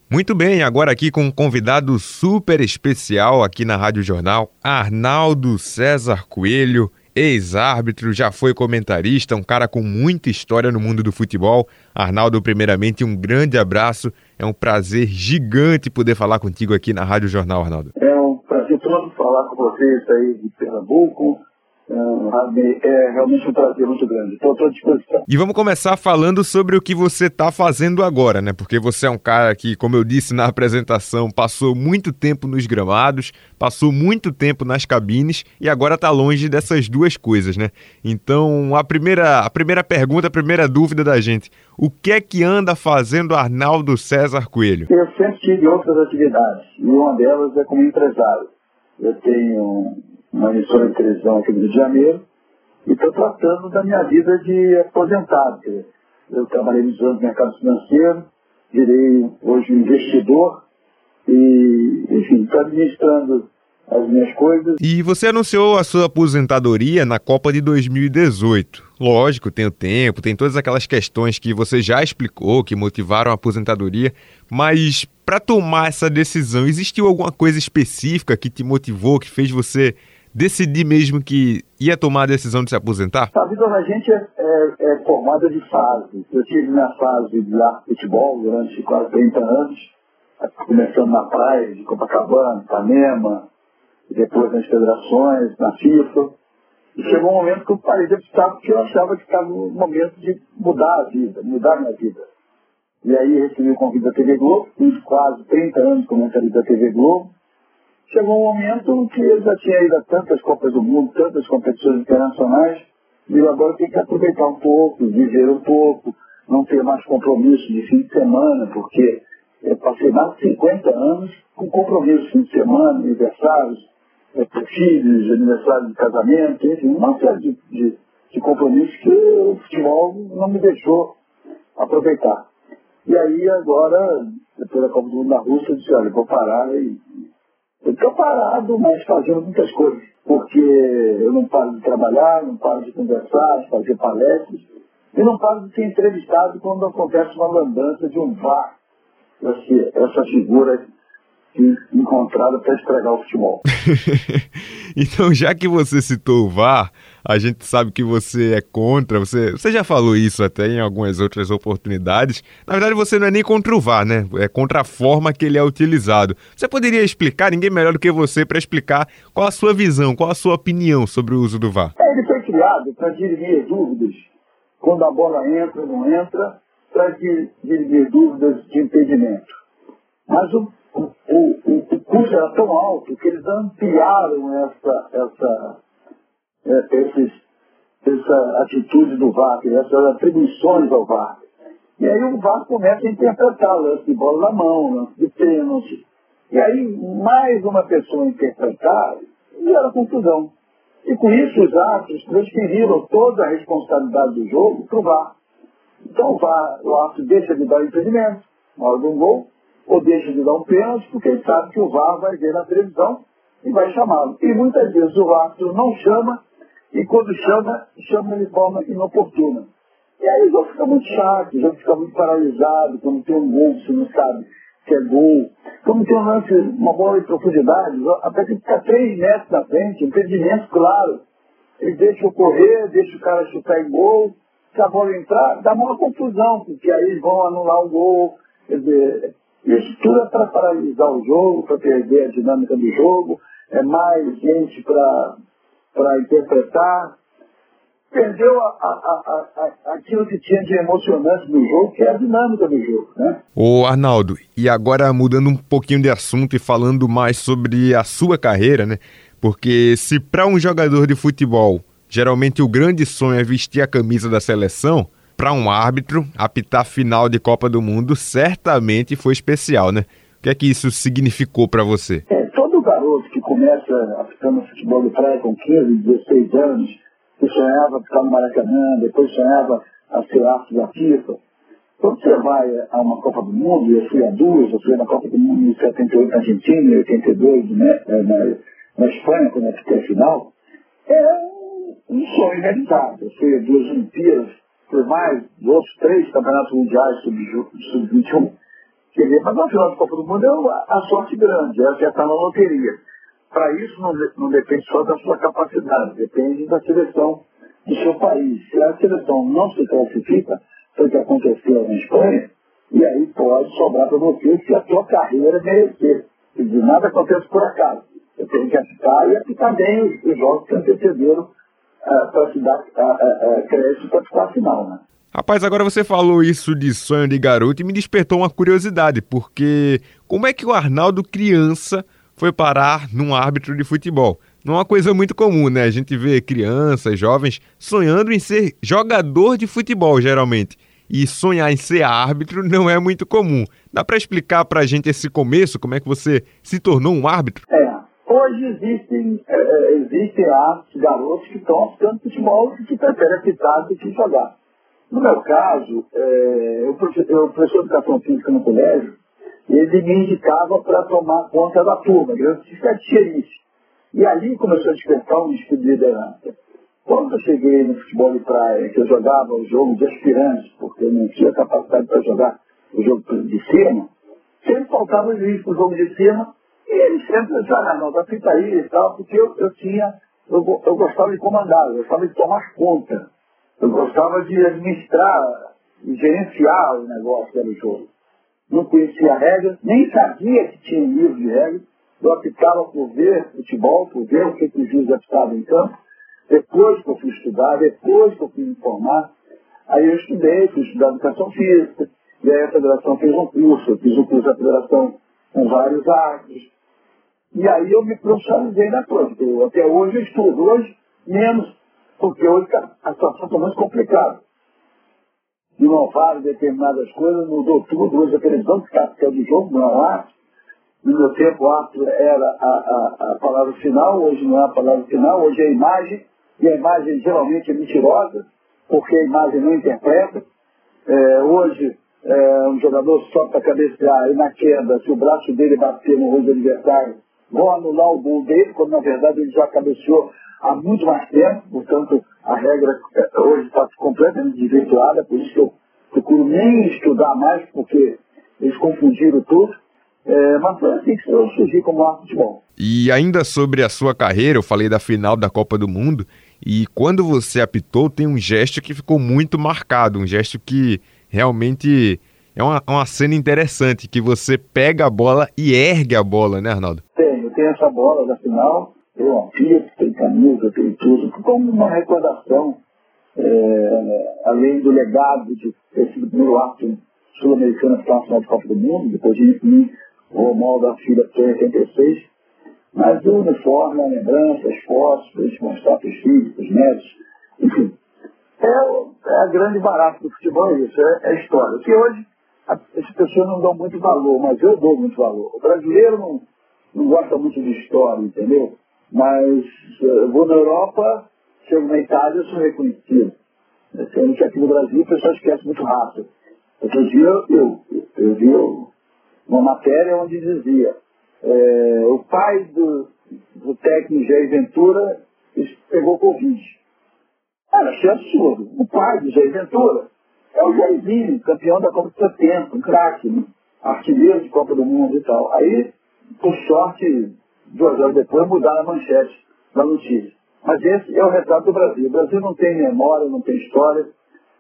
Muito bem, agora aqui com um convidado super especial aqui na Rádio Jornal, Arnaldo César Coelho, ex-árbitro, já foi comentarista, um cara com muita história no mundo do futebol. Arnaldo, primeiramente, um grande abraço, é um prazer gigante poder falar contigo aqui na Rádio Jornal, Arnaldo. É um prazer todo falar com vocês aí de Pernambuco. É realmente um prazer muito grande. Estou à disposição. E vamos começar falando sobre o que você está fazendo agora, né? Porque você é um cara que, como eu disse na apresentação, passou muito tempo nos gramados, passou muito tempo nas cabines e agora está longe dessas duas coisas, né? Então, a primeira pergunta, a primeira dúvida da gente, o que é que anda fazendo Arnaldo César Coelho? Eu sempre tive outras atividades e uma delas é como empresário. Eu tenho uma emissora de televisão aqui no Rio de Janeiro e estou tratando da minha vida de aposentado. Eu trabalhei nos anos no mercado financeiro, virei hoje investidor e, enfim, estou administrando as minhas coisas. E você anunciou a sua aposentadoria na Copa de 2018. Lógico, tem o tempo, tem todas aquelas questões que você já explicou, que motivaram a aposentadoria, mas para tomar essa decisão, existiu alguma coisa específica que te motivou, que fez você decidir mesmo que ia tomar a decisão de se aposentar? A vida da gente é formada de fases. Eu tive minha fase de futebol durante quase 30 anos, começando na praia de Copacabana, Ipanema, e depois nas federações, na FIFA. E chegou um momento que eu parei de optar porque eu achava que estava no momento de mudar a vida, mudar a minha vida. E aí recebi o convite da TV Globo, fiz quase 30 anos comentarista da TV Globo. Chegou um momento que eu já tinha ido a tantas Copas do Mundo, tantas competições internacionais, e eu agora tenho que aproveitar um pouco, viver um pouco, não ter mais compromisso de fim de semana, porque eu passei mais de 50 anos com compromisso de fim de semana, aniversários, filhos, aniversário de casamento, enfim, uma série de compromissos que o futebol não me deixou aproveitar. E aí agora, depois da Copa do Mundo na Rússia, eu disse, olha, vou parar e eu estou parado, mas fazendo muitas coisas, porque eu não paro de trabalhar, não paro de conversar, de fazer palestras, e não paro de ser entrevistado quando acontece uma lambança de um VAR, essa figura encontrada para estragar o futebol. Então, já que você citou o VAR, a gente sabe que você é contra, você já falou isso até em algumas outras oportunidades. Na verdade, você não é nem contra o VAR, né? É contra a forma que ele é utilizado. Você poderia explicar, ninguém melhor do que você, para explicar qual a sua visão, qual a sua opinião sobre o uso do VAR? Ele foi criado para dirimir dúvidas, quando a bola entra ou não entra, para dirimir dúvidas de impedimento. Mas o custo era tão alto que eles ampliaram essa atitude do VAR, essas atribuições ao VAR. E aí o VAR começa a interpretar lance de bola na mão, lance de pênalti. E aí mais uma pessoa interpretar gera confusão. E com isso os árbitros transferiram toda a responsabilidade do jogo para o VAR. Então o árbitro deixa de dar impedimento na hora de um gol, ou deixa de dar um pênalti, porque ele sabe que o VAR vai ver na televisão e vai chamá-lo. E muitas vezes o árbitro não chama, e quando chama de forma inoportuna. E aí o jogo fica muito chato, o jogo fica muito paralisado, quando tem um gol, você não sabe se é gol. Quando tem um lance, uma bola de profundidade, até que fica 3 metros na frente, impedimento claro. Ele deixa correr, deixa o cara chutar em gol, se a bola entrar, dá uma confusão, porque aí eles vão anular o gol, quer dizer, isso tudo é para paralisar o jogo, para perder a dinâmica do jogo, é mais gente para interpretar. Perdeu aquilo que tinha de emocionante no jogo, que é a dinâmica do jogo, né? Ô Arnaldo, e agora mudando um pouquinho de assunto e falando mais sobre a sua carreira, né? Porque se para um jogador de futebol, geralmente o grande sonho é vestir a camisa da seleção, para um árbitro, apitar final de Copa do Mundo certamente foi especial, né? O que é que isso significou para você? Todo garoto que começa apitando futebol de praia com 15, 16 anos, que sonhava apitar no Maracanã, depois sonhava a ser árbitro da FIFA. Quando você vai a uma Copa do Mundo, eu fui a duas, eu fui na Copa do Mundo em 78 na Argentina, em 82 na Espanha, quando eu apitei a final, é um sonho realizado. Eu fui a 2 Olimpíadas, por mais outros 3 campeonatos mundiais sub-21, querer, mas no final da Copa do Mundo é a sorte grande, é acertar na loteria. Para isso não depende só da sua capacidade, depende da seleção do seu país. Se a seleção não se classifica, foi o que aconteceu na Espanha, e aí pode sobrar para você se a sua carreira merecer. Quer dizer, nada acontece por acaso. Você tem que apitar e apitar bem os jogos que antecederam para se dar crédito para ficar a final, né? Rapaz, agora você falou isso de sonho de garoto e me despertou uma curiosidade, porque como é que o Arnaldo criança foi parar num árbitro de futebol? Não é uma coisa muito comum, né? A gente vê crianças, jovens, sonhando em ser jogador de futebol, geralmente. E sonhar em ser árbitro não é muito comum. Dá para explicar pra gente esse começo, como é que você se tornou um árbitro? Hoje existem garotos que estão apitando futebol e que preferem apitar do que jogar. No meu caso, eu professor de educação física no colégio, ele me indicava para tomar conta da turma, eu ficar de xerife. E ali começou a despertar um espírito de liderança. Quando eu cheguei no futebol de praia, que eu jogava o jogo de aspirantes, porque eu não tinha capacidade para jogar o jogo de cima, sempre faltava o juiz para o jogo de cima, e ele sempre dizia, não, apita aí e tal, porque eu gostava de comandar, eu gostava de tomar conta. Eu gostava de administrar e gerenciar o negócio que era o jogo. Não conhecia a regra, nem sabia que tinha um livro de regras. Eu apitava por ver futebol, por ver o que o juiz apitava em campo. Depois que eu fui estudar, depois que eu fui me informar, aí eu estudei, fui estudar educação física, e aí a federação fez um curso, eu fiz um curso da federação com vários árbitros. E aí eu me profissionalizei na coisa. Até hoje eu estudo, hoje menos, porque hoje a situação está muito complicada. Inovaram determinadas coisas, mudou tudo. Hoje a televisão que é do jogo, não é o árbitro. No meu tempo o árbitro era a palavra final, hoje não é a palavra final, hoje é a imagem, e a imagem geralmente é mentirosa, porque a imagem não interpreta. Hoje um jogador só para cabecear e na queda, se o braço dele bater no rosto do adversário, vão anular o gol dele, quando na verdade ele já cabeceou há muito mais tempo, portanto a regra hoje está completamente desvirtuada, por isso que eu procuro nem estudar mais, porque eles confundiram tudo, mas foi assim que eu surgi como árbitro de futebol. E ainda sobre a sua carreira, eu falei da final da Copa do Mundo, e quando você apitou tem um gesto que ficou muito marcado, um gesto que realmente é uma cena interessante, que você pega a bola e ergue a bola, né, Arnaldo? Eu tenho essa bola da final, eu apito, tem camisa, tem tudo, como uma recordação, além do legado de ter sido o primeiro árbitro sul-americano a ficar na final de Copa do Mundo, depois de mim, o Romualdo da Filha tem 86, mas o uniforme, a lembrança, as fotos, para a gente mostrar para os filhos, para os netos, enfim, é a grande barato do futebol, isso, é a história. Que hoje as pessoas não dão muito valor, mas eu dou muito valor. O brasileiro não gosta muito de história, entendeu? Mas eu vou na Europa, chego na Itália, eu sou reconhecido. Sendo que aqui no Brasil o pessoal esquece muito rápido. Outro dia eu vi uma matéria onde dizia o pai do técnico Jair Ventura pegou Covid. Achei absurdo. O pai do Jair Ventura é o Jairzinho, campeão da Copa de 70, um craque, né? Artilheiro de Copa do Mundo e tal. Aí, por sorte, 2 horas depois mudaram a manchete da notícia. Mas esse é o retrato do Brasil. O Brasil não tem memória, não tem história.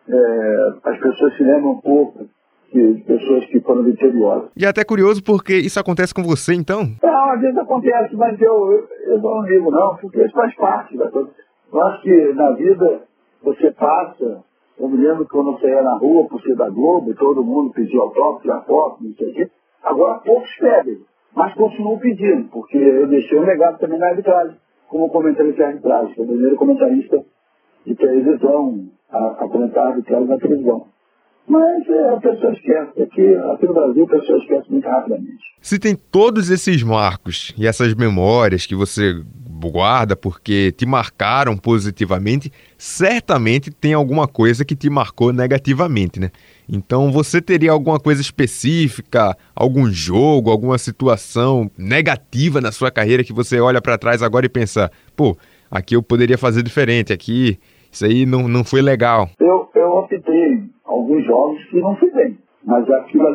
As pessoas se lembram um pouco de pessoas que foram do interior. E é até curioso porque isso acontece com você, então? Às vezes acontece, mas eu não ligo não, porque isso faz parte da coisa. Eu acho que na vida você passa, eu me lembro que quando eu saía na rua por ser da Globo, todo mundo pedia autógrafo, tirar foto, não sei o quê. Agora poucos pedem, mas continuam pedindo, porque eu deixei um legado também na arbitragem, como comentarista de arbitragem, que é o primeiro comentarista de televisão a comentar a arbitragem na televisão. Mas a pessoa esquece, aqui no Brasil a pessoa esquece muito rapidamente. Se tem todos esses marcos e essas memórias que você guarda porque te marcaram positivamente, certamente tem alguma coisa que te marcou negativamente, né? Então você teria alguma coisa específica, algum jogo, alguma situação negativa na sua carreira que você olha para trás agora e pensa, aqui eu poderia fazer diferente, aqui isso aí não foi legal. Eu optei alguns jogos que não fui bem, mas aquilo ali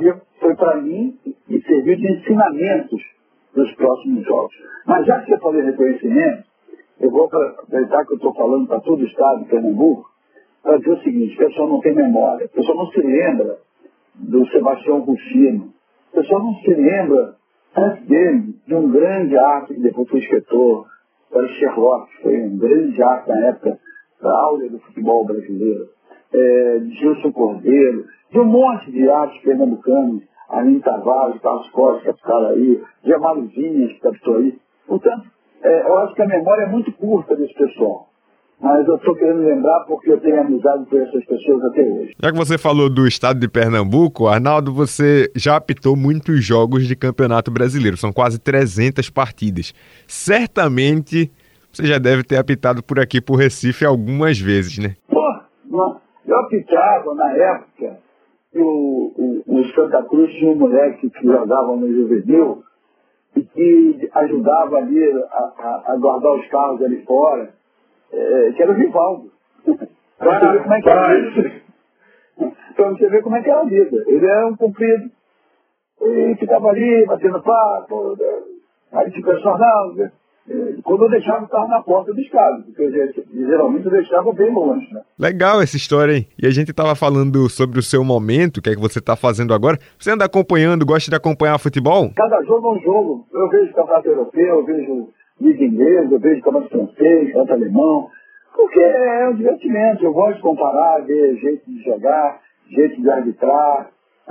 foi para mim e serviu de ensinamentos para os próximos jogos. Mas já que você falou em reconhecimento, eu vou aproveitar que eu estou falando para todo o estado de Pernambuco, para dizer o seguinte: o pessoal não tem memória, o pessoal não se lembra do Sebastião Rufino, o pessoal não se lembra, antes dele, de um grande arte que depois foi escritor, era o Sherlock, foi um grande arte na época da áurea do futebol brasileiro, de Gilson Cordeiro, de um monte de artes pernambucanos, Aline Tavares, Carlos Costa, que captaram aí, de Amaro Vinhas, que captou aí. Portanto, eu acho que a memória é muito curta desse pessoal. Mas eu estou querendo lembrar porque eu tenho amizade com essas pessoas até hoje. Já que você falou do estado de Pernambuco, Arnaldo, você já apitou muitos jogos de Campeonato Brasileiro. São quase 300 partidas. Certamente você já deve ter apitado por aqui, por Recife, algumas vezes, né? Eu apitava na época que o Santa Cruz tinha um moleque que jogava no juvenil e que ajudava ali a guardar os carros ali fora, que era o Rivaldo. Para você ver como é que era a vida. Para você ver como é que era a vida. Ele era um comprido. E ficava ali, batendo papo, aí tinha personal. Quando eu deixava o carro na porta dos carros, porque geralmente eu deixava bem longe, né? Legal essa história, hein? E a gente estava falando sobre o seu momento, o que é que você está fazendo agora. Você anda acompanhando, gosta de acompanhar futebol? Cada jogo é um jogo. Eu vejo campeonato europeu, eu vejo liga inglesa, eu vejo campeonato francês, campeonato alemão, porque é um divertimento. Eu gosto de comparar, ver jeito de jogar, jeito de arbitrar,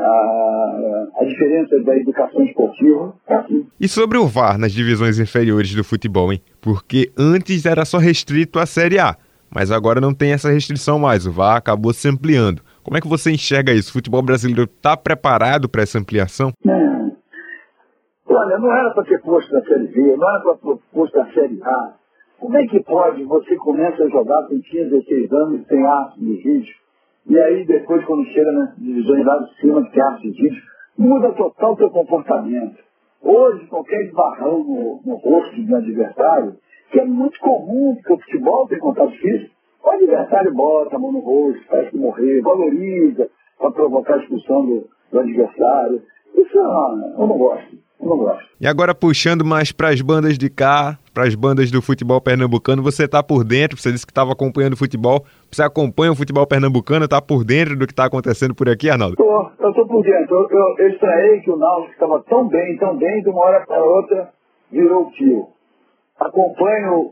a diferença da educação esportiva. É assim. E sobre o VAR nas divisões inferiores do futebol, hein? Porque antes era só restrito à Série A, mas agora não tem essa restrição mais. O VAR acabou se ampliando. Como é que você enxerga isso? O futebol brasileiro está preparado para essa ampliação? Olha, não era para ter posto na Série B, não era para ter posto na Série A. Como é que pode? Você começa a jogar com 15, 16 anos, tem arte de vídeo, e aí depois, quando chega nas divisões lá de cima, que tem arte de vídeo, muda total o teu comportamento. Hoje, qualquer esbarrão no rosto de um adversário, que é muito comum, porque o futebol tem contato físico, o adversário bota a mão no rosto, faz que morrer, valoriza para provocar a expulsão do adversário. Isso eu não gosto. E agora, puxando mais para as bandas de cá, para as bandas do futebol pernambucano, você está por dentro, você disse que estava acompanhando o futebol, você acompanha o futebol pernambucano, está por dentro do que está acontecendo por aqui, Arnaldo? Eu estou por dentro. Eu estranhei que o Náutico estava tão bem, de uma hora para outra virou tio. Acompanho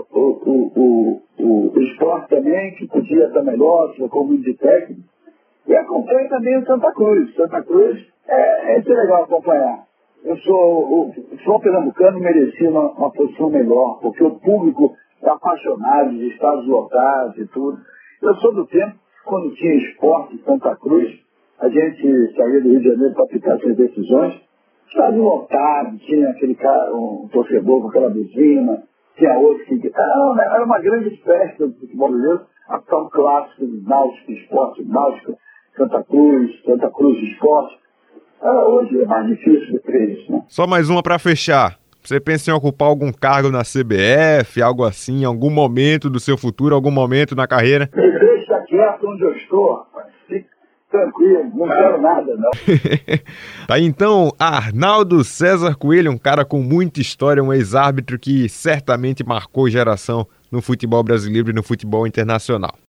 o esporte também, que podia estar melhor, trocou muito de técnico, e acompanho também o Santa Cruz. Santa Cruz é legal acompanhar. O futebol pernambucano merecia uma posição melhor, porque o público é apaixonado de estados lotados e tudo. Eu sou do tempo, quando tinha esporte em Santa Cruz, a gente saía do Rio de Janeiro para aplicar essas decisões, estádio lotado, tinha aquele cara, um torcedor com aquela buzina, tinha outro que... Era uma grande festa do futebol brasileiro, até um clássico de Náutico Esporte, Náutico, Santa Cruz Esporte. Hoje é mais difícil de ter isso, né? Só mais uma para fechar. Você pensa em ocupar algum cargo na CBF, algo assim, em algum momento do seu futuro, algum momento na carreira? Deixa quieto onde eu estou, rapaz. Fique tranquilo, não quero nada, não. Tá, então, Arnaldo César Coelho, um cara com muita história, um ex-árbitro que certamente marcou geração no futebol brasileiro e no futebol internacional.